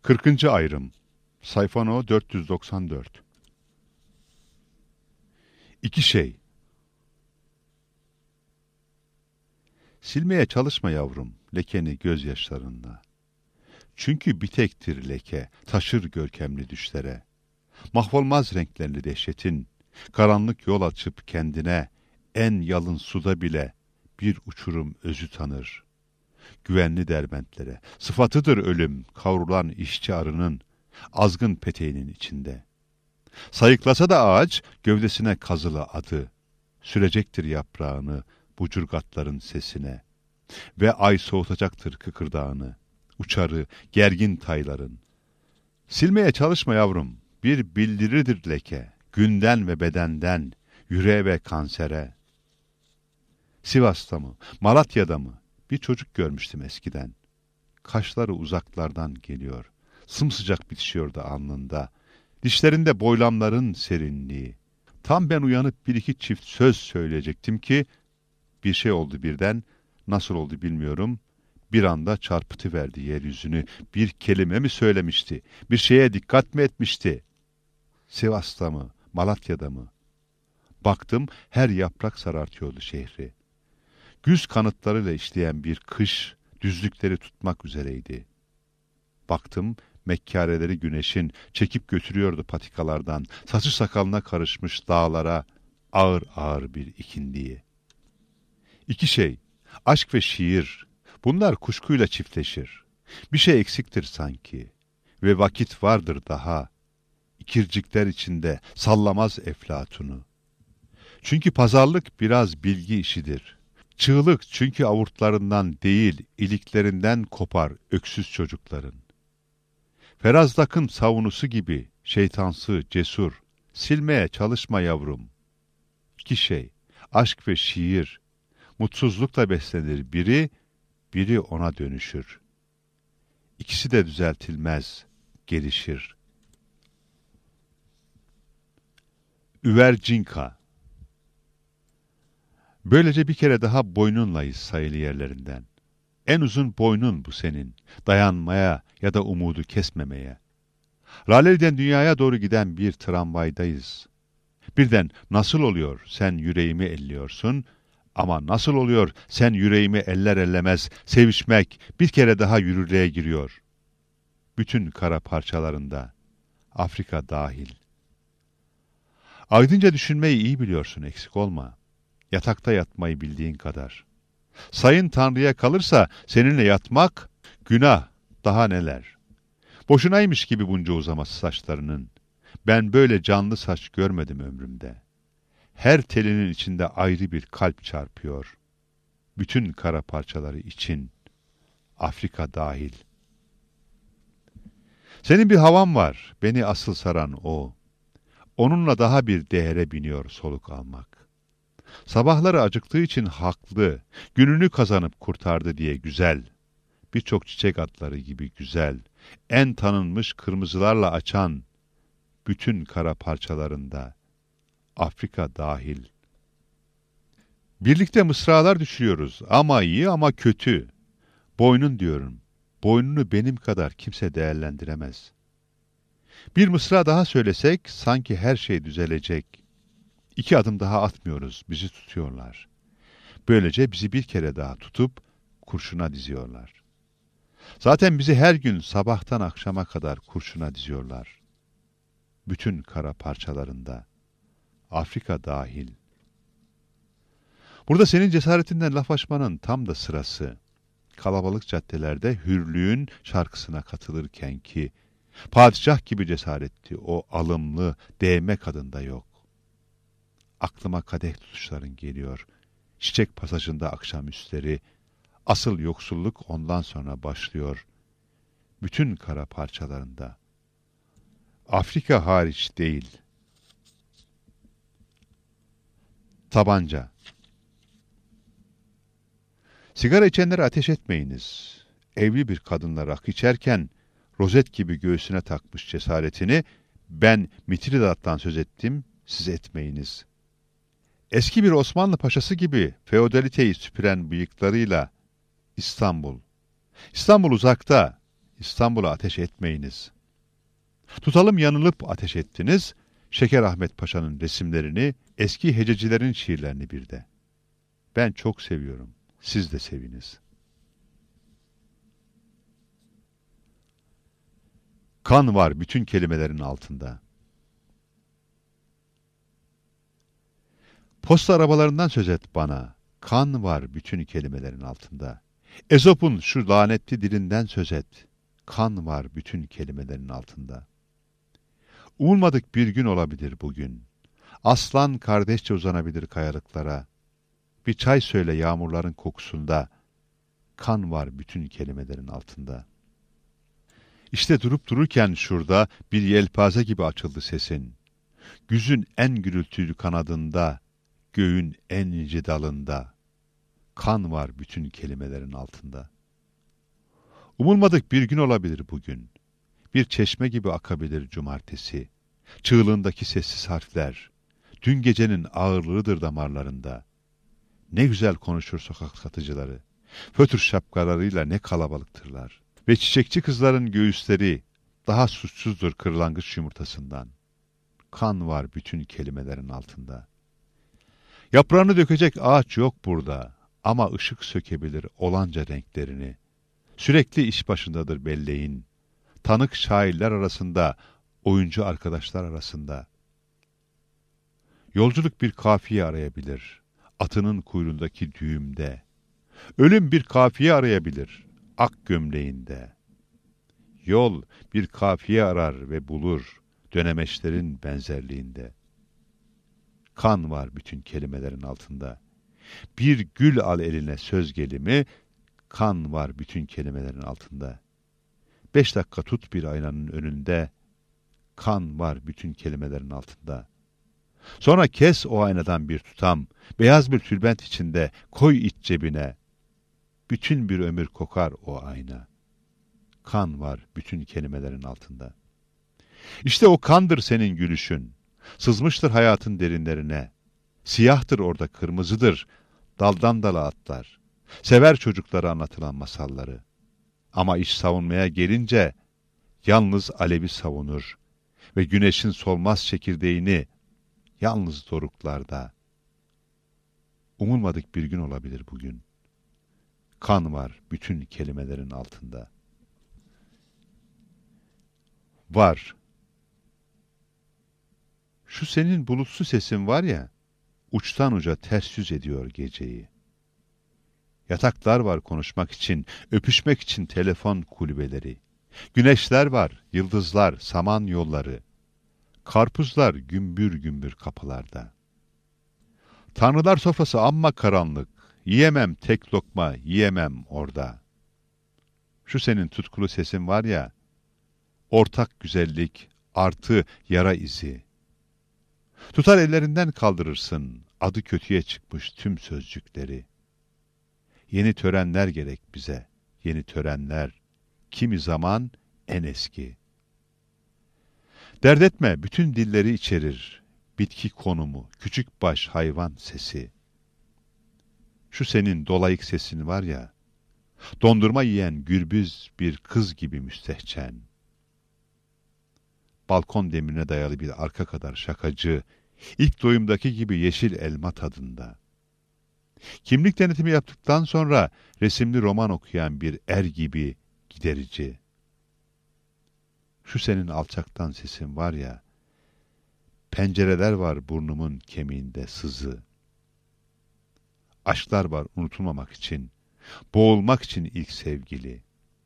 40. ayrım. Sayfa no 494. İki şey. Silmeye çalışma yavrum lekeni gözyaşlarınla. Çünkü bir tektir leke, taşır görkemli düşlere. Mahvolmaz renklerini dehşetin, karanlık yol açıp kendine, en yalın suda bile bir uçurum özü tanır. Güvenli derbentlere, sıfatıdır ölüm, kavrulan işçi arının, azgın peteğinin içinde. Sayıklasa da ağaç, gövdesine kazılı adı, sürecektir yaprağını, bucurgatların sesine. Ve ay soğutacaktır kıkırdağını, uçarı, gergin tayların. Silmeye çalışma yavrum, bir bildiridir leke, günden ve bedenden, yüreğe ve kansere. Sivas'ta mı, Malatya'da mı, bir çocuk görmüştüm eskiden. Kaşları uzaklardan geliyor, sımsıcak bitişiyordu alnında. Dişlerinde boylamların serinliği. Tam ben uyanıp bir iki çift söz söyleyecektim ki, bir şey oldu birden, nasıl oldu bilmiyorum. Bir anda çarpıtıverdi yeryüzünü, bir kelime mi söylemişti, bir şeye dikkat mi etmişti? Sivas'ta mı, Malatya'da mı? Baktım her yaprak sarartıyordu şehri. Güz kanıtlarıyla işleyen bir kış, düzlükleri tutmak üzereydi. Baktım, mekkareleri güneşin çekip götürüyordu patikalardan, saçı sakalına karışmış dağlara, ağır ağır bir ikindiyi. İki şey, aşk ve şiir, bunlar kuşkuyla çiftleşir. Bir şey eksiktir sanki ve vakit vardır daha. İkircikler içinde sallamaz eflatunu. Çünkü pazarlık biraz bilgi işidir. Çığlık çünkü avurtlarından değil, iliklerinden kopar öksüz çocukların. Ferazdak'ın savunusu gibi şeytansı, cesur, silmeye çalışma yavrum. İki şey, aşk ve şiir, mutsuzlukla beslenir biri, biri ona dönüşür. İkisi de düzeltilmez, gelişir. Üvercinka. Böylece bir kere daha boynunlayız sayılı yerlerinden. En uzun boynun bu senin, dayanmaya ya da umudu kesmemeye. Laleli'den dünyaya doğru giden bir tramvaydayız. Birden nasıl oluyor sen yüreğimi elliyorsun, ama nasıl oluyor sen yüreğimi eller ellemez, sevişmek bir kere daha yürürlüğe giriyor. Bütün kara parçalarında, Afrika dahil. Aydınca düşünmeyi iyi biliyorsun, eksik olma. Yatakta yatmayı bildiğin kadar. Sayın Tanrı'ya kalırsa seninle yatmak günah, daha neler. Boşunaymış gibi bunca uzaması saçlarının. Ben böyle canlı saç görmedim ömrümde. Her telinin içinde ayrı bir kalp çarpıyor. Bütün kara parçaları için, Afrika dahil. Senin bir havan var, beni asıl saran o. Onunla daha bir değere biniyor soluk almak. Sabahları acıktığı için haklı, gününü kazanıp kurtardı diye güzel. Birçok çiçek atları gibi güzel, en tanınmış kırmızılarla açan, bütün kara parçalarında, Afrika dahil. Birlikte mısralar düşüyoruz, ama iyi ama kötü. Boynun diyorum, boynunu benim kadar kimse değerlendiremez. Bir mısra daha söylesek, sanki her şey düzelecek. 2 adım daha atmıyoruz, bizi tutuyorlar. Böylece bizi bir kere daha tutup kurşuna diziyorlar. Zaten bizi her gün sabahtan akşama kadar kurşuna diziyorlar. Bütün kara parçalarında, Afrika dahil. Burada senin cesaretinden laf açmanın tam da sırası. Kalabalık caddelerde hürlüğün şarkısına katılırken ki, padişah gibi cesaretti o alımlı, değme kadında yok. Aklıma kadeh tutuşların geliyor. Çiçek pasajında akşamüstleri, asıl yoksulluk ondan sonra başlıyor. Bütün kara parçalarında. Afrika hariç değil. Tabanca. Sigara içenlere ateş etmeyiniz. Evli bir kadınla rakı içerken, rozet gibi göğsüne takmış cesaretini, ben Mitridat'tan söz ettim, siz etmeyiniz. Eski bir Osmanlı paşası gibi feodaliteyi süpüren bıyıklarıyla İstanbul. İstanbul uzakta, İstanbul'a ateş etmeyiniz. Tutalım yanılıp ateş ettiniz, Şeker Ahmet Paşa'nın resimlerini, eski hececilerin şiirlerini bir de. Ben çok seviyorum, siz de seviniz. Kan var bütün kelimelerin altında. Posta arabalarından söz et bana, kan var bütün kelimelerin altında. Ezop'un şu lanetli dilinden söz et, kan var bütün kelimelerin altında. Umulmadık bir gün olabilir bugün. Aslan kardeşçe uzanabilir kayalıklara. Bir çay söyle yağmurların kokusunda, kan var bütün kelimelerin altında. İşte durup dururken şurada bir yelpaze gibi açıldı sesin. Güzün en gürültülü kanadında, göğün en ince dalında, kan var bütün kelimelerin altında. Umulmadık bir gün olabilir bugün. Bir çeşme gibi akabilir cumartesi. Çığlığındaki sessiz harfler, dün gecenin ağırlığıdır damarlarında. Ne güzel konuşur sokak satıcıları. Fötr şapkalarıyla ne kalabalıktırlar. Ve çiçekçi kızların göğüsleri daha suçsuzdur kırlangıç yumurtasından. Kan var bütün kelimelerin altında. Yaprağını dökecek ağaç yok burada ama ışık sökebilir olanca renklerini. Sürekli iş başındadır belleğin. Tanık şairler arasında, oyuncu arkadaşlar arasında. Yolculuk bir kafiye arayabilir, atının kuyruğundaki düğümde. Ölüm bir kafiye arayabilir, ak gömleğinde. Yol bir kafiye arar ve bulur, dönemeçlerin benzerliğinde. Kan var bütün kelimelerin altında. Bir gül al eline söz gelimi, kan var bütün kelimelerin altında. 5 dakika tut bir aynanın önünde, kan var bütün kelimelerin altında. Sonra kes o aynadan bir tutam, beyaz bir tülbent içinde koy iç cebine. Bütün bir ömür kokar o ayna. Kan var bütün kelimelerin altında. İşte o kandır senin gülüşün. Sızmıştır hayatın derinlerine. Siyahtır orada kırmızıdır, daldan dala atlar. Sever çocuklara anlatılan masalları. Ama iş savunmaya gelince yalnız alevi savunur ve güneşin solmaz çekirdeğini yalnız doruklarda. Umulmadık bir gün olabilir bugün. Kan var bütün kelimelerin altında. Var. Şu senin bulutsu sesin var ya, uçtan uca ters yüz ediyor geceyi. Yataklar var konuşmak için, öpüşmek için telefon kulübeleri. Güneşler var, yıldızlar, saman yolları. Karpuzlar gümbür gümbür kapılarda. Tanrılar sofrası amma karanlık, yiyemem tek lokma, yiyemem orada. Şu senin tutkulu sesin var ya, ortak güzellik artı yara izi. Tutar ellerinden kaldırırsın, adı kötüye çıkmış tüm sözcükleri. Yeni törenler gerek bize, yeni törenler, kimi zaman en eski. Dert etme, bütün dilleri içerir, bitki konumu, küçük baş hayvan sesi. Şu senin dolayık sesin var ya, dondurma yiyen gürbüz bir kız gibi müstehcen. Balkon demirine dayalı bir arka kadar şakacı, ilk doyumdaki gibi yeşil elma tadında. Kimlik denetimi yaptıktan sonra resimli roman okuyan bir er gibi giderici. Şu senin alçaktan sesin var ya, pencereler var burnumun kemiğinde sızı. Aşklar var unutulmamak için, boğulmak için ilk sevgili.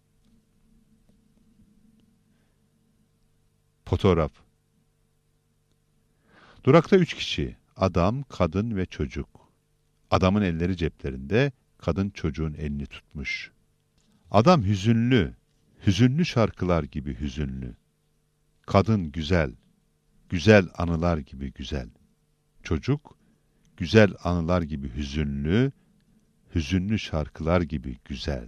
Fotoğraf. Durakta 3 kişi, adam, kadın ve çocuk. Adamın elleri ceplerinde, kadın çocuğun elini tutmuş. Adam hüzünlü, hüzünlü şarkılar gibi hüzünlü. Kadın güzel, güzel anılar gibi güzel. Çocuk, güzel anılar gibi hüzünlü, hüzünlü şarkılar gibi güzel.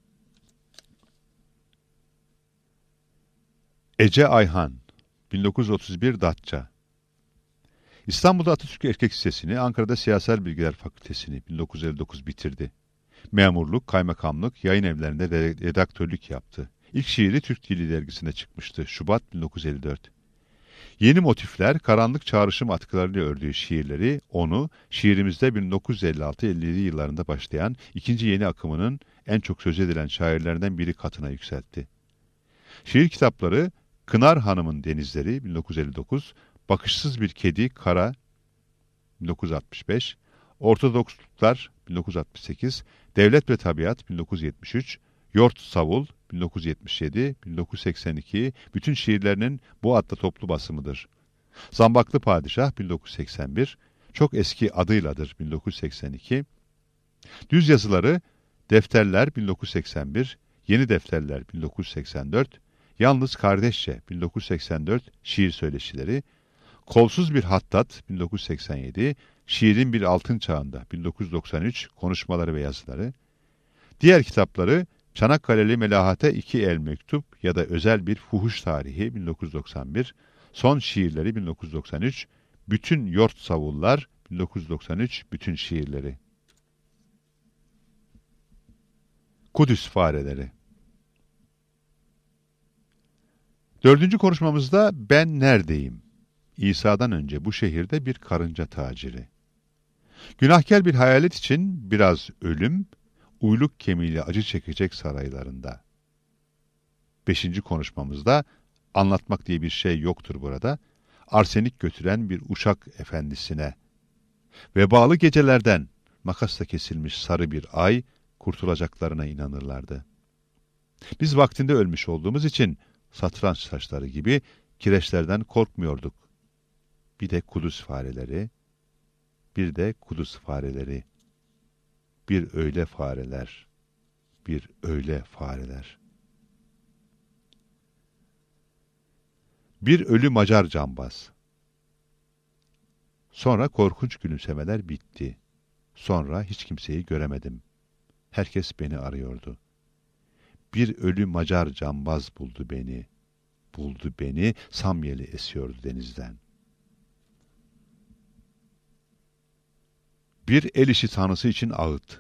Ece Ayhan, 1931 Datça. İstanbul'da Atatürk Erkek Lisesi'ni, Ankara'da Siyasal Bilgiler Fakültesini 1959 bitirdi. Memurluk, kaymakamlık, yayın evlerinde redaktörlük yaptı. İlk şiiri Türk Dili Dergisi'ne çıkmıştı. Şubat 1954. Yeni motifler, karanlık çağrışım atkılarıyla ördüğü şiirleri onu şiirimizde 1956-57 yıllarında başlayan ikinci yeni akımının en çok söz edilen şairlerinden biri katına yükseltti. Şiir kitapları Kınar Hanım'ın Denizleri 1959, Bakışsız Bir Kedi Kara 1965, Ortodoksluklar 1968, Devlet ve Tabiat 1973, Yort Savul 1977, 1982 bütün şiirlerinin bu adla toplu basımıdır. Zambaklı Padişah 1981, çok eski adıyladır 1982, düz yazıları Defterler 1981, Yeni Defterler 1984, Yalnız Kardeşçe 1984 şiir söyleşileri, Kolsuz Bir Hattat 1987, Şiirin Bir Altın Çağında 1993 konuşmaları ve yazıları, diğer kitapları Çanakkale'li Melahate 2 El Mektup ya da Özel Bir Fuhuş Tarihi 1991, Son Şiirleri 1993, Bütün Yort Savullar 1993 bütün şiirleri. Kudüs Fareleri. Dördüncü konuşmamızda ben neredeyim? İsa'dan önce bu şehirde bir karınca taciri. Günahkar bir hayalet için biraz ölüm, uyluk kemiğiyle acı çekecek saraylarında. Beşinci konuşmamızda, anlatmak diye bir şey yoktur burada, arsenik götüren bir uşak efendisine. Vebalı gecelerden makasla kesilmiş sarı bir ay, kurtulacaklarına inanırlardı. Biz vaktinde ölmüş olduğumuz için, satranç taşları gibi kireçlerden korkmuyorduk. Bir de Kudüs fareleri, bir de Kudüs fareleri. Bir öyle fareler, bir öyle fareler. Bir ölü Macar cambaz. Sonra korkunç gülümsemeler bitti. Sonra hiç kimseyi göremedim. Herkes beni arıyordu. Bir ölü Macar cambaz buldu beni. Buldu beni, samyeli esiyordu denizden. Bir el işi tanrısı için ağıt.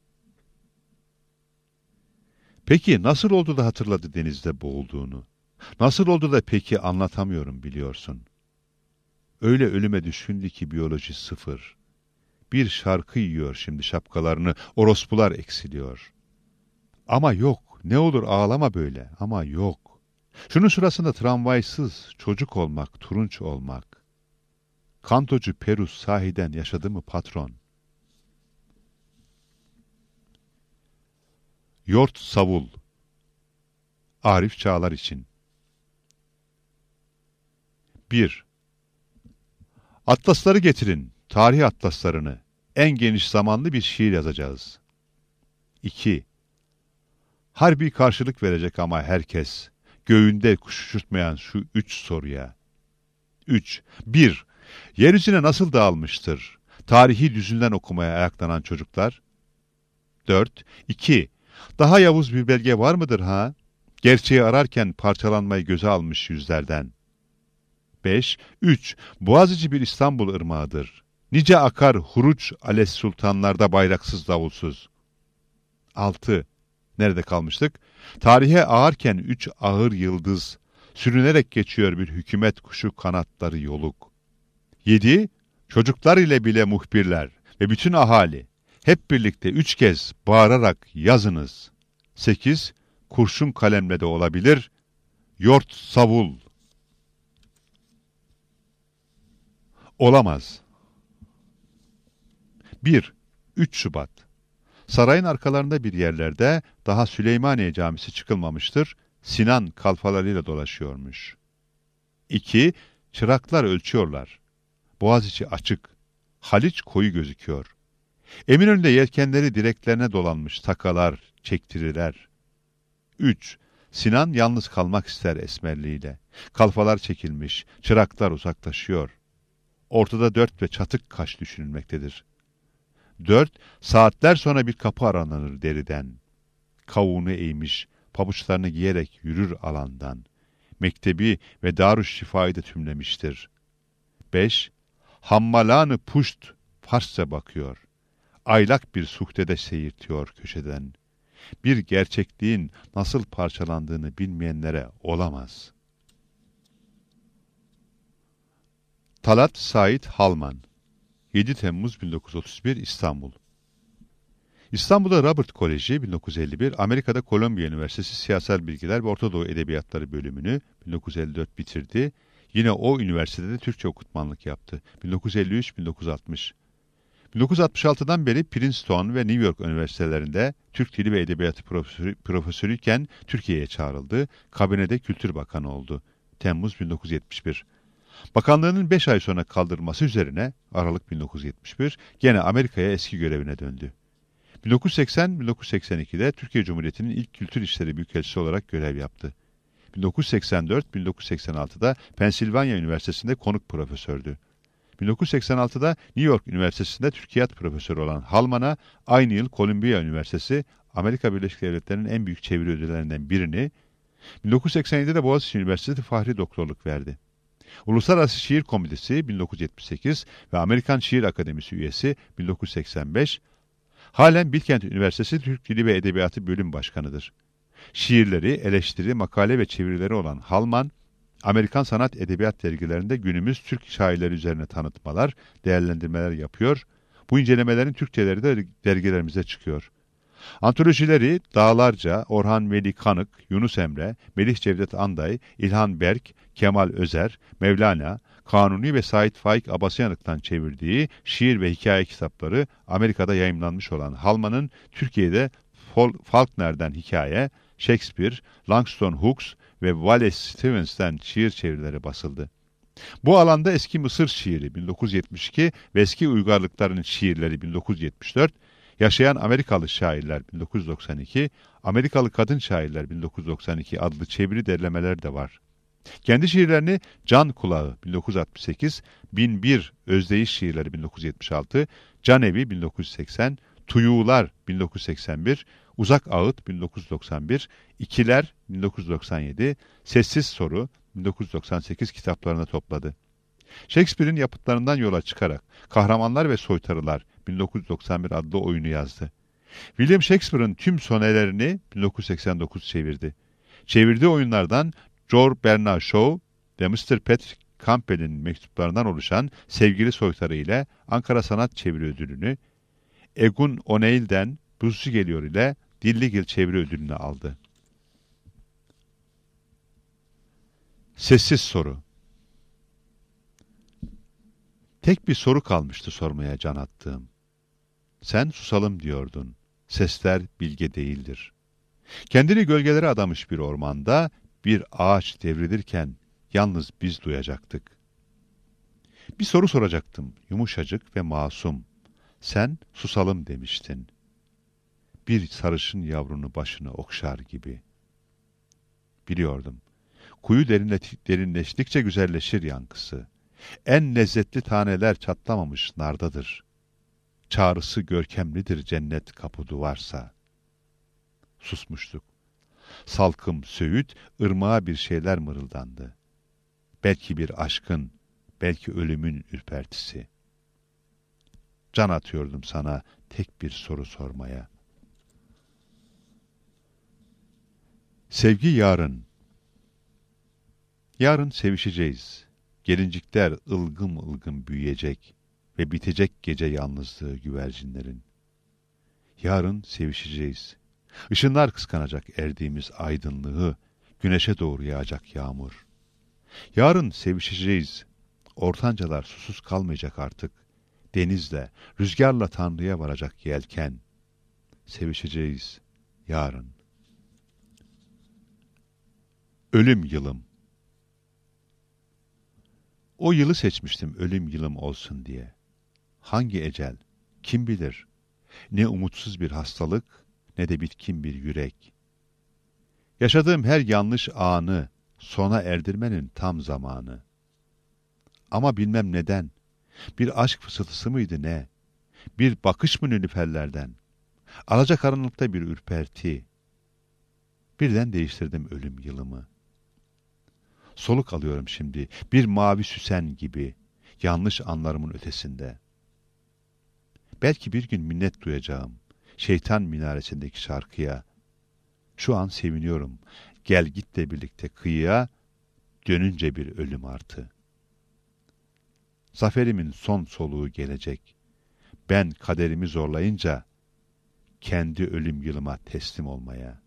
Peki nasıl oldu da hatırladı denizde boğulduğunu? Nasıl oldu da peki anlatamıyorum biliyorsun. Öyle ölüme düşkündü ki biyoloji sıfır. Bir şarkı yiyor şimdi şapkalarını, orospular eksiliyor. Ama yok, ne olur ağlama böyle, ama yok. Şunun sırasında tramvaysız, çocuk olmak, turunç olmak. Kantocu Perus sahiden yaşadı mı patron? Yort Savul. Arif Çağlar için. 1. Atlasları getirin, tarih atlaslarını. En geniş zamanlı bir şiir yazacağız. 2. Harbi karşılık verecek ama herkes, göğünde kuş uçurtmayan şu 3 soruya. 3. 1. Yeryüzüne nasıl dağılmıştır? Tarihi düzünden okumaya ayaklanan çocuklar. 4. 2. Daha yavuz bir belge var mıdır ha? Gerçeği ararken parçalanmayı göze almış yüzlerden. 5. 3. Boğaziçi bir İstanbul ırmağıdır. Nice akar huruç ales sultanlarda bayraksız davulsuz. 6. Nerede kalmıştık? Tarihe ağarken 3 ağır yıldız, sürünerek geçiyor bir hükümet kuşu kanatları yoluk. 7. Çocuklar ile bile muhbirler ve bütün ahali hep birlikte 3 kez bağırarak yazınız. 8. Kurşun kalemle de olabilir. Yort Savul. Olamaz. 1. 3 Şubat. Sarayın arkalarında bir yerlerde daha Süleymaniye Camisi çıkılmamıştır. Sinan kalfalarıyla dolaşıyormuş. 2. Çıraklar ölçüyorlar. Boğaziçi açık. Haliç koyu gözüküyor. Eminönü'nde yelkenleri direklerine dolanmış takalar, çektiriler. 3. Sinan yalnız kalmak ister esmerliğiyle. Kalfalar çekilmiş, çıraklar uzaklaşıyor. Ortada 4 ve çatık kaş düşünülmektedir. 4. Saatler sonra bir kapı aranır deriden. Kavuğunu eğmiş, pabuçlarını giyerek yürür alandan. Mektebi ve Darüşşifa'yı da tümlemiştir. 5. Hammalanı puşt Farsça bakıyor. Aylak bir suhdede seyirtiyor köşeden. bir gerçekliğin nasıl parçalandığını bilmeyenlere olamaz. Talat Said Halman, 7 Temmuz 1931 İstanbul. İstanbul'da Robert Koleji 1951, Amerika'da Kolombiya Üniversitesi Siyasal Bilgiler ve Orta Doğu Edebiyatları bölümünü 1954 bitirdi. Yine o üniversitede Türkçe okutmanlık yaptı. 1953-1960. 1966'dan beri Princeton ve New York üniversitelerinde Türk Dili ve Edebiyatı profesörüyken Türkiye'ye çağrıldı. Kabinede Kültür Bakanı oldu. Temmuz 1971. Bakanlığının 5 ay sonra kaldırılması üzerine Aralık 1971 gene Amerika'ya eski görevine döndü. 1980-1982'de Türkiye Cumhuriyeti'nin ilk kültür işleri büyükelçisi olarak görev yaptı. 1984-1986'da Pensilvanya Üniversitesi'nde konuk profesördü. 1986'da New York Üniversitesi'nde Türkiyat profesörü olan Halman'a aynı yıl Kolombiya Üniversitesi, Amerika Birleşik Devletleri'nin en büyük çeviri ödüllerinden birini, 1987'de Boğaziçi Üniversitesi Fahri Doktorluk verdi. Uluslararası Şiir Komitesi 1978 ve Amerikan Şiir Akademisi üyesi 1985, halen Bilkent Üniversitesi Türk Dili ve Edebiyatı Bölüm Başkanıdır. Şiirleri, eleştiri, makale ve çevirileri olan Halman, Amerikan sanat edebiyat dergilerinde günümüz Türk şairleri üzerine tanıtmalar, değerlendirmeler yapıyor. Bu incelemelerin Türkçeleri de dergilerimize çıkıyor. Antolojileri Dağlarca, Orhan Veli Kanık, Yunus Emre, Melih Cevdet Anday, İlhan Berk, Kemal Özer, Mevlana, Kanuni ve Said Faik Abasıyanık'tan çevirdiği şiir ve hikaye kitapları Amerika'da yayımlanmış olan Halman'ın Türkiye'de Faulkner'den hikaye, Shakespeare, Langston Hughes ve Wallace Stevens'ten şiir çevirileri basıldı. Bu alanda eski Mısır şiiri 1972 ve eski uygarlıkların şiirleri 1974, Yaşayan Amerikalı Şairler 1992, Amerikalı Kadın Şairler 1992 adlı çeviri derlemeler de var. Kendi şiirlerini Can Kulağı 1968, 1001 Özdeyiş Şiirleri 1976, Can Evi 1980, Tuyuğlar 1981, Uzak Ağıt 1991, İkiler 1997, Sessiz Soru 1998 kitaplarına topladı. Shakespeare'in yapıtlarından yola çıkarak Kahramanlar ve Soytarılar 1991 adlı oyunu yazdı. William Shakespeare'ın tüm sonelerini 1989 çevirdi. Çevirdiği oyunlardan George Bernard Shaw ve Mr. Patrick Campbell'in mektuplarından oluşan Sevgili Soytarı ile Ankara Sanat Çeviri Ödülünü, Egun O'Neill'den Buzcu Geliyor ile Dilligil Çeviri Ödülünü aldı. Sessiz Soru. Tek bir soru kalmıştı sormaya can attığım. Sen susalım diyordun. Sesler bilge değildir. Kendini gölgelere adamış bir ormanda bir ağaç devrilirken yalnız biz duyacaktık. Bir soru soracaktım, yumuşacık ve masum. Sen susalım demiştin. Bir sarışın yavrunu başını okşar gibi. Biliyordum. Kuyu derinleştikçe güzelleşir yankısı. En lezzetli taneler çatlamamış nardadır. Çağrısı görkemlidir cennet kapı duvarsa. Susmuştuk. Salkım söğüt, ırmağa bir şeyler mırıldandı. Belki bir aşkın, belki ölümün ürpertisi. Can atıyordum sana tek bir soru sormaya. Sevgi yarın. Yarın sevişeceğiz. Gelincikler ılgım ılgım büyüyecek ve bitecek gece yalnızlığı güvercinlerin. Yarın sevişeceğiz. Işınlar kıskanacak erdiğimiz aydınlığı, güneşe doğru yağacak yağmur. Yarın sevişeceğiz. Ortancalar susuz kalmayacak artık. Denizle, rüzgarla Tanrı'ya varacak yelken. Sevişeceğiz yarın. Ölüm yılım. O yılı seçmiştim ölüm yılım olsun diye. Hangi ecel? Kim bilir? Ne umutsuz bir hastalık, ne de bitkin bir yürek. Yaşadığım her yanlış anı sona erdirmenin tam zamanı. Ama bilmem neden. Bir aşk fısıltısı mıydı ne? Bir bakış mı nilüferlerden? Alacakaranlıkta bir ürperti. Birden değiştirdim ölüm yılımı. Soluk alıyorum şimdi, bir mavi süsen gibi, yanlış anlarımın ötesinde. Belki bir gün minnet duyacağım, şeytan minaresindeki şarkıya, Şu an seviniyorum. Gel gitle birlikte kıyıya, dönünce bir ölüm artı. Zaferimin son soluğu gelecek. Ben kaderimi zorlayınca, kendi ölüm yılıma teslim olmaya.